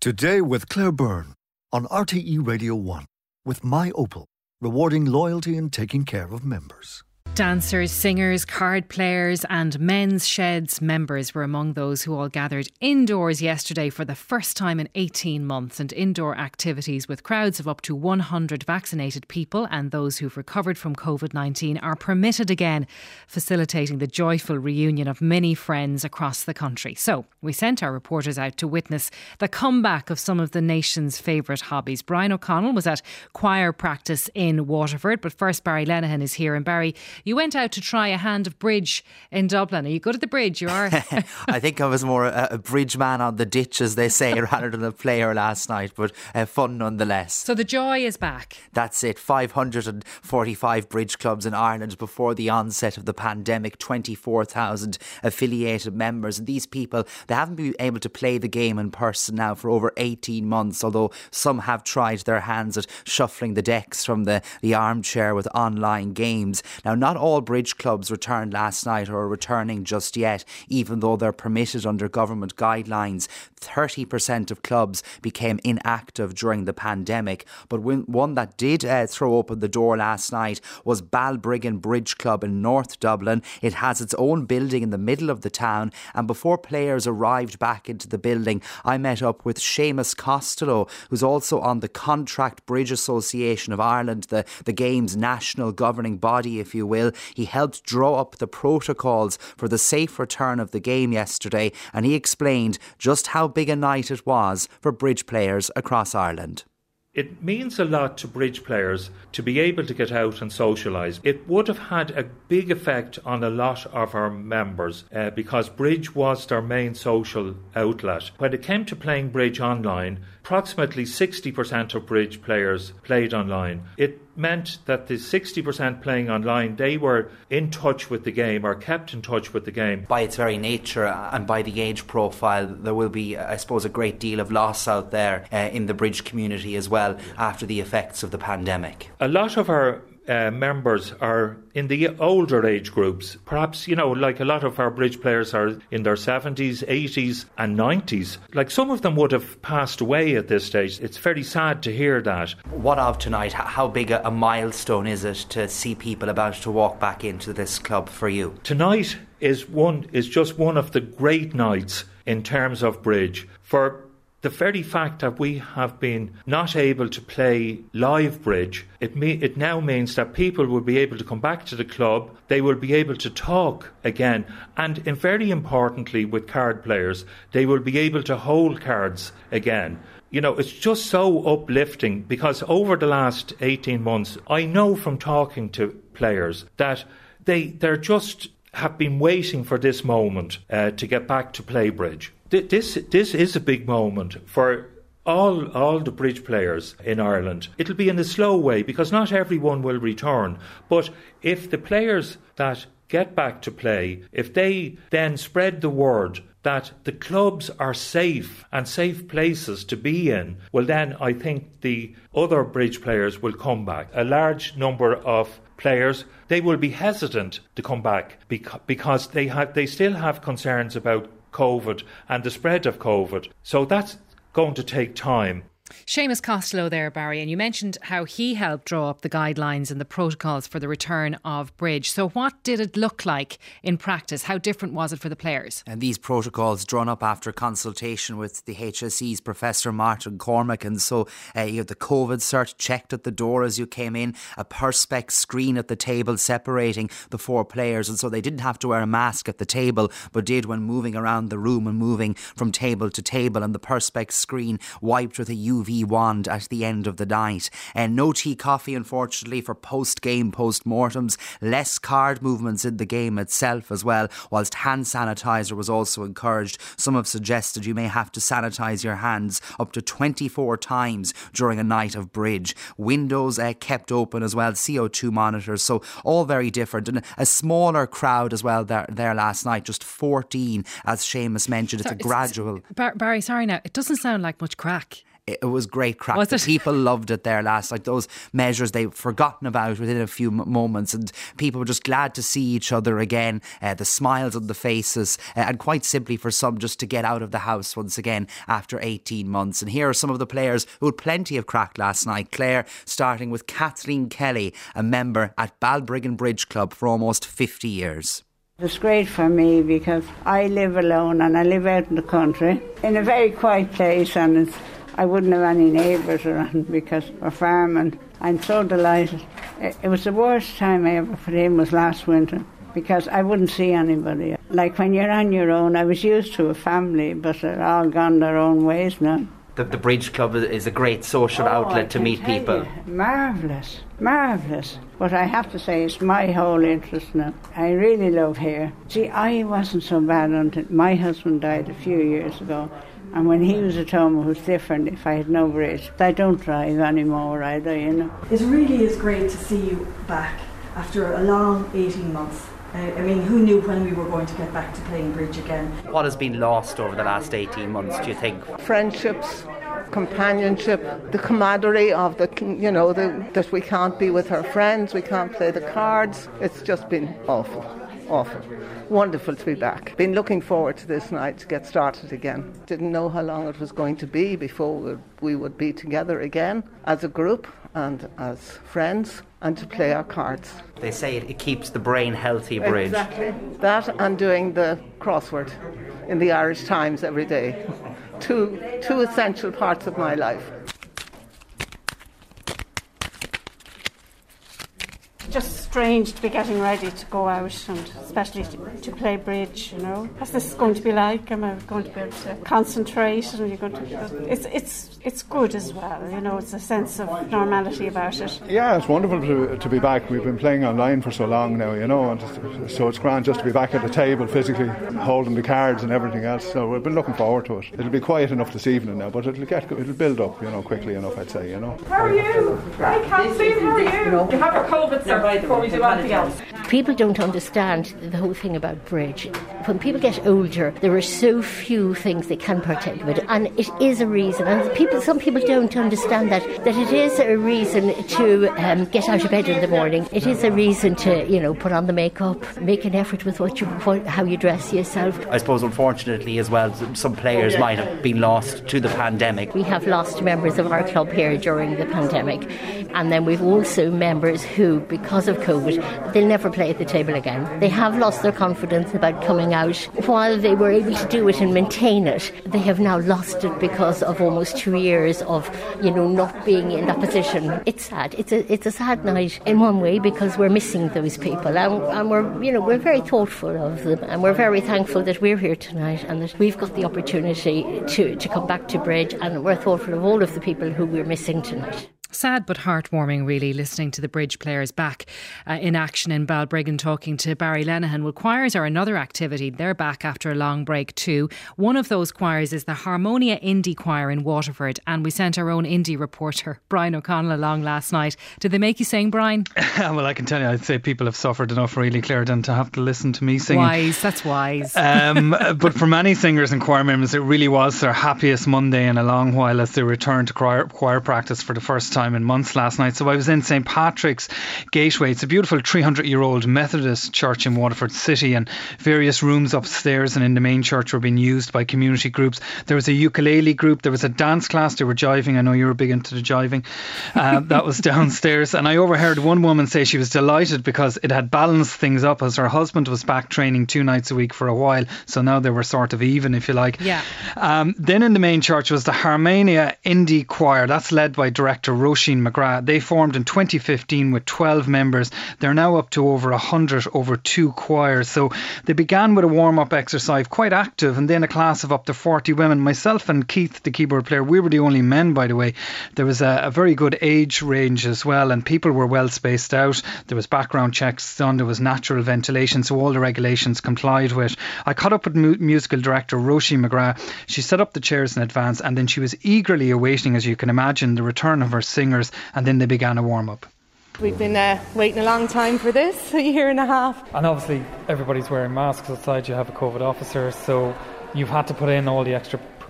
Today with Claire Byrne on RTE Radio 1 with My Opel, rewarding loyalty and taking care of members. Dancers, singers, card players and Men's Sheds members were among those who all gathered indoors yesterday for the first time in 18 months, and indoor activities with crowds of up to 100 vaccinated people and those who've recovered from COVID-19 are permitted again, facilitating the joyful reunion of many friends across the country. So we sent our reporters out to witness the comeback of some of the nation's favourite hobbies. Brian O'Connell was at choir practice in Waterford, but first Barry Lenihan is here. And Barry, you went out to try a hand of bridge in Dublin. Are you good at the bridge? You are. I think I was more a bridge man on the ditch, as they say, rather than a player last night, but fun nonetheless. So the joy is back. That's it. 545 bridge clubs in Ireland before the onset of the pandemic, 24,000 affiliated members. And these people, they haven't been able to play the game in person now for over 18 months, although some have tried their hands at shuffling the decks from the armchair with online games. Now, not all bridge clubs returned last night or are returning just yet, even though they're permitted under government guidelines. 30% of clubs became inactive during the pandemic. But one that did throw open the door last night was Balbriggan Bridge Club in North Dublin. It has its own building in the middle of the town, and before players arrived back into the building, I met up with Seamus Costello, who's also on the Contract Bridge Association of Ireland, the game's national governing body, if you will. He helped draw up the protocols for the safe return of the game yesterday, and he explained just how big a night it was for bridge players across Ireland. It means a lot to bridge players to be able to get out and socialise. It would have had a big effect on a lot of our members because bridge was their main social outlet. When it came to playing bridge online, approximately 60% of bridge players played online. It meant that the 60% playing online, they were in touch with the game or kept in touch with the game. By its very nature and by the age profile, there will be, I suppose, a great deal of loss out there in the bridge community as well after the effects of the pandemic. A lot of our members are in the older age groups. Perhaps, like a lot of our bridge players are in their 70s, 80s and 90s. Like some of them would have passed away at this stage. It's very sad to hear that. What of tonight? How big a milestone is it to see people about to walk back into this club for you? Tonight is just one of the great nights in terms of bridge. For the very fact that we have been not able to play live bridge, it now means that people will be able to come back to the club, they will be able to talk again, and very importantly with card players, they will be able to hold cards again. It's just so uplifting because over the last 18 months, I know from talking to players that they're just have been waiting for this moment to get back to play bridge. This is a big moment for all the bridge players in Ireland. It'll be in a slow way because not everyone will return. But if the players that get back to play, if they then spread the word that the clubs are safe and safe places to be in, well then I think the other bridge players will come back. A large number of players, they will be hesitant to come back because they still have concerns about COVID and the spread of COVID. So that's going to take time. Seamus Costello there, Barry, and you mentioned how he helped draw up the guidelines and the protocols for the return of bridge. So what did it look like in practice? How different was it for the players? And these protocols drawn up after consultation with the HSE's Professor Martin Cormack. And so you had the COVID cert checked at the door as you came in, a Perspex screen at the table separating the four players. And so they didn't have to wear a mask at the table, but did when moving around the room and moving from table to table. And the Perspex screen wiped with a UV wand at the end of the night. And no tea coffee, unfortunately, for post-game post-mortems. Less card movements in the game itself as well, whilst hand sanitizer was also encouraged. Some have suggested you may have to sanitize your hands up to 24 times during a night of bridge. Windows kept open as well, CO2 monitors, so all very different. And a smaller crowd as well there last night, just 14, as Seamus mentioned. It's a gradual... Barry, sorry now, it doesn't sound like much crack. It was great crack. Was it? People loved it there last night. Those measures they've forgotten about within a few moments, and people were just glad to see each other again. The smiles on the faces, and quite simply for some just to get out of the house once again after 18 months. And here are some of the players who had plenty of crack last night. Claire, starting with Kathleen Kelly, a member at Balbriggan Bridge Club for almost 50 years. It was great for me because I live alone and I live out in the country in a very quiet place, and I wouldn't have any neighbours around because we're farming. I'm so delighted. It was the worst time I ever put in was last winter because I wouldn't see anybody. Like when you're on your own, I was used to a family, but they're all gone their own ways now. The Bridge Club is a great social outlet to meet people. Marvellous, marvellous. But I have to say it's my whole interest now. I really love here. See, I wasn't so bad until my husband died a few years ago. And when he was at home, it was different if I had no bridge. I don't drive anymore either, you know. It really is great to see you back after a long 18 months. I mean, who knew when we were going to get back to playing bridge again? What has been lost over the last 18 months, do you think? Friendships, companionship, the camaraderie of that we can't be with our friends, we can't play the cards. It's just been awful. Wonderful to be back. Been looking forward to this night to get started again. Didn't know how long it was going to be before we would be together again as a group and as friends and to play our cards. They say it keeps the brain healthy, Bridge. Exactly. That and doing the crossword in the Irish Times every day. Two essential parts of my life. Just strange to be getting ready to go out and especially to play bridge, you know. What's this going to be like? Am I going to be able to concentrate? And you're going to, it's good as well, you know. It's a sense of normality about it. Yeah, it's wonderful to be back. We've been playing online for so long now, you know, and so it's grand just to be back at the table physically, holding the cards and everything else. So we've been looking forward to it. It'll be quiet enough this evening now, but it'll build up, you know, quickly enough, I'd say, you know. How are you? I can't see. How are you? You have your COVID, sir, before we do anything else. People don't understand the whole thing about bridge. When people get older, there are so few things they can partake with, and it is a reason. And some people don't understand that it is a reason to get out of bed in the morning. It is a reason to, you know, put on the makeup, make an effort with how you dress yourself. I suppose, unfortunately, as well, some players might have been lost to the pandemic. We have lost members of our club here during the pandemic, and then we've also members who, because of COVID, they'll never play at the table again. They have lost their confidence about coming out. While they were able to do it and maintain it, they have now lost it because of almost 2 years of, you know, not being in that position. It's sad. It's a sad night in one way because we're missing those people, and we're very thoughtful of them, and we're very thankful that we're here tonight and that we've got the opportunity to come back to bridge, and we're thoughtful of all of the people who we're missing tonight. Sad but heartwarming, really, listening to the bridge players back in action in Balbriggan. Talking to Barry Lenihan. Well, choirs are another activity. They're back after a long break too. One of those choirs is the Harmonia Indie Choir in Waterford, and we sent our own indie reporter Brian O'Connell along last night. Did they make you sing, Brian? Well, I can tell you, I'd say people have suffered enough, really, Claire, than to have to listen to me singing. Wise, that's wise. But for many singers and choir members, it really was their happiest Monday in a long while as they returned to choir practice for the first time in months last night. So I was in St Patrick's Gateway. It's a beautiful 300-year-old Methodist church in Waterford City, and various rooms upstairs and in the main church were being used by community groups. There was a ukulele group, there was a dance class, they were jiving. I know you were big into the jiving. That was downstairs, and I overheard one woman say she was delighted because it had balanced things up, as her husband was back training 2 nights a week for a while, so now they were sort of even, if you like. Yeah. Then in the main church was the Harmonia Indie Choir. That's led by director Roisin McGrath. They formed in 2015 with 12 members. They're now up to over 100 over 2 choirs. So they began with a warm-up exercise, quite active, and then a class of up to 40 women. Myself and Keith, the keyboard player, we were the only men, by the way. There was a very good age range as well, and people were well spaced out. There was background checks done, there was natural ventilation, so all the regulations complied with. I caught up with musical director Roisin McGrath. She set up the chairs in advance, and then she was eagerly awaiting, as you can imagine, the return of her singers, and then they began a warm-up. We've been waiting a long time for this, a year and a half. And obviously everybody's wearing masks outside. You have a COVID officer, so you've had to put in all the extra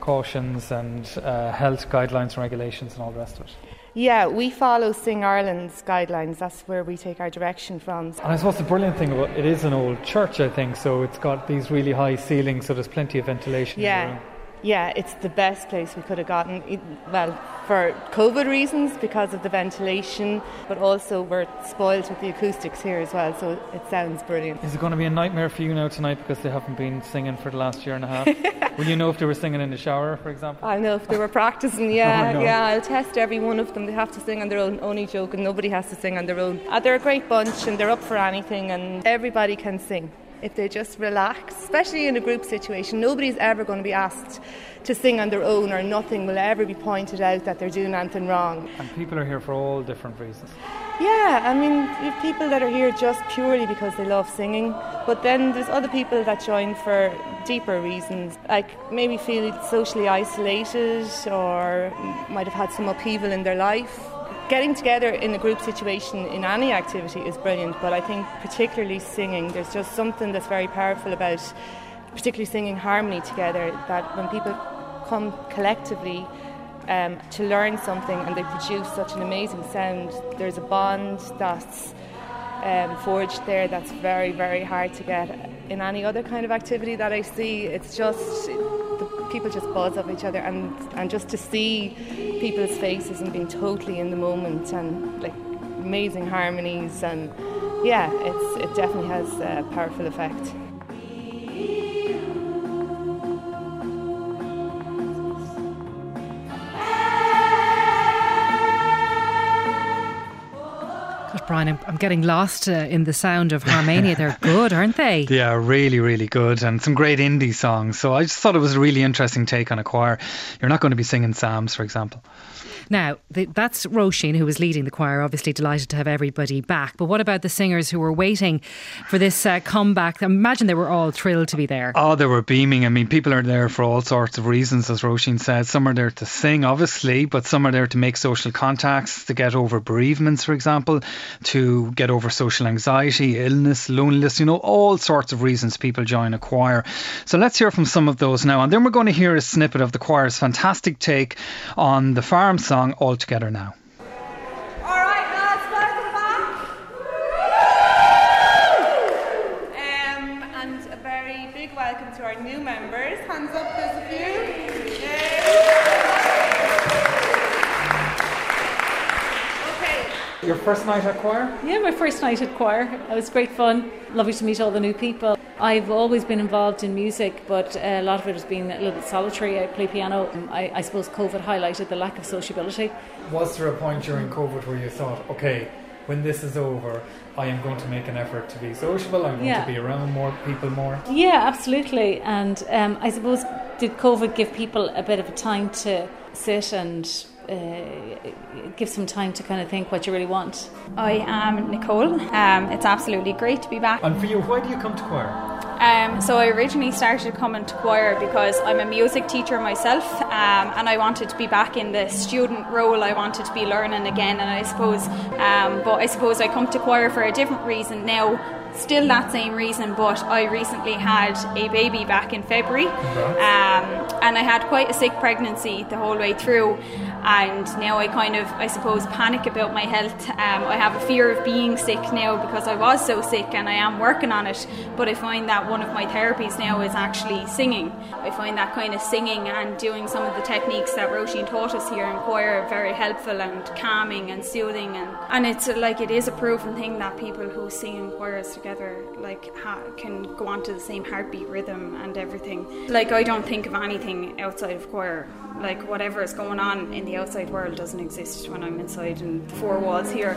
precautions and health guidelines and regulations and all the rest of it? Yeah, we follow Sing Ireland's guidelines. That's where we take our direction from. And I suppose the brilliant thing about it is an old church, I think, so it's got these really high ceilings, so there's plenty of ventilation. Yeah, it's the best place we could have gotten. Well, for COVID reasons, because of the ventilation, but also we're spoiled with the acoustics here as well, so it sounds brilliant. Is it going to be a nightmare for you now tonight because they haven't been singing for the last year and a half? Will you know if they were singing in the shower, for example? I'll know if they were practicing, yeah, I'll test every one of them. They have to sing on their own, only joking, nobody has to sing on their own. They're a great bunch and they're up for anything, and everybody can sing if they just relax, especially in a group situation. Nobody's ever going to be asked to sing on their own, or nothing will ever be pointed out that they're doing anything wrong. And people are here for all different reasons. Yeah, I mean, you have people that are here just purely because they love singing, but then there's other people that join for deeper reasons, like maybe feel socially isolated or might have had some upheaval in their life. Getting together in a group situation in any activity is brilliant, but I think particularly singing, there's just something that's very powerful about particularly singing harmony together, that when people come collectively to learn something and they produce such an amazing sound, there's a bond that's forged there that's very, very hard to get in any other kind of activity that I see. It's just, the people just buzz off each other, and just to see people's faces and being totally in the moment, and like amazing harmonies, and yeah, it definitely has a powerful effect. Brian, I'm getting lost in the sound of Harmania. They're good, aren't they? They are really, really good, and some great indie songs. So I just thought it was a really interesting take on a choir. You're not going to be singing psalms, for example. Now, that's Roisin, who was leading the choir, obviously delighted to have everybody back. But what about the singers who were waiting for this comeback? I imagine they were all thrilled to be there. Oh, they were beaming. I mean, people are there for all sorts of reasons, as Roisin said. Some are there to sing, obviously, but some are there to make social contacts, to get over bereavements, for example, to get over social anxiety, illness, loneliness, all sorts of reasons people join a choir. So let's hear from some of those now. And then we're going to hear a snippet of the choir's fantastic take on the Farm song, All Together Now. All right, lads, welcome back. And a very big welcome to our new members. Hands up, there's a few. Your first night at choir? Yeah, my first night at choir. It was great fun. Lovely to meet all the new people. I've always been involved in music, but a lot of it has been a little bit solitary. I play piano. I suppose COVID highlighted the lack of sociability. Was there a point during COVID where you thought, okay, when this is over, I am going to make an effort to be sociable, I'm going to be around more people more? Yeah, absolutely. And I suppose, did COVID give people a bit of a time to sit and give some time to kind of think what you really want? I am Nicole. It's absolutely great to be back. And for you, why do you come to choir? So I originally started coming to choir because I'm a music teacher myself, and I wanted to be back in the student role. I wanted to be learning again, and I suppose I come to choir for a different reason now. Still that same reason, but I recently had a baby back in February, and I had quite a sick pregnancy the whole way through, and now I panic about my health. I have a fear of being sick now because I was so sick, and I am working on it, but I find that one of my therapies now is actually singing. I find that kind of singing and doing some of the techniques that Roisin taught us here in choir very helpful and calming and soothing, and it's like it is a proven thing that people who sing in choirs together can go on to the same heartbeat rhythm and everything. Like, I don't think of anything outside of choir. Like, whatever is going on in the outside world doesn't exist when I'm inside in the four walls here.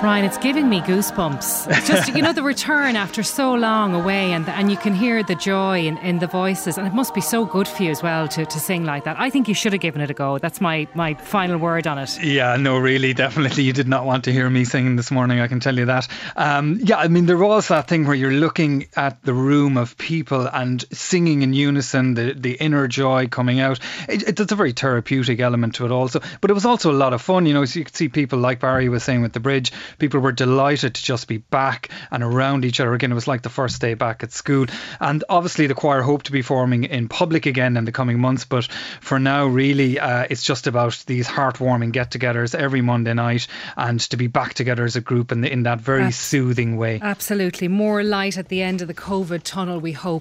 Brian, it's giving me goosebumps. It's just, the return after so long away, and you can hear the joy in the voices, and it must be so good for you as well to sing like that. I think you should have given it a go. That's my final word on it. Yeah, no, really, definitely. You did not want to hear me singing this morning, I can tell you that. There was that thing where you're looking at the room of people and singing in unison, the inner joy coming out. It's a very therapeutic element to it also, but it was also a lot of fun. So you could see people, like Barry was saying with the bridge, people were delighted to just be back and around each other again. It was like the first day back at school, and obviously the choir hope to be forming in public again in the coming months, but for now really it's just about these heartwarming get-togethers every Monday night, and to be back together as a group in that very soothing way. Absolutely. More light at the end of the COVID tunnel, we hope.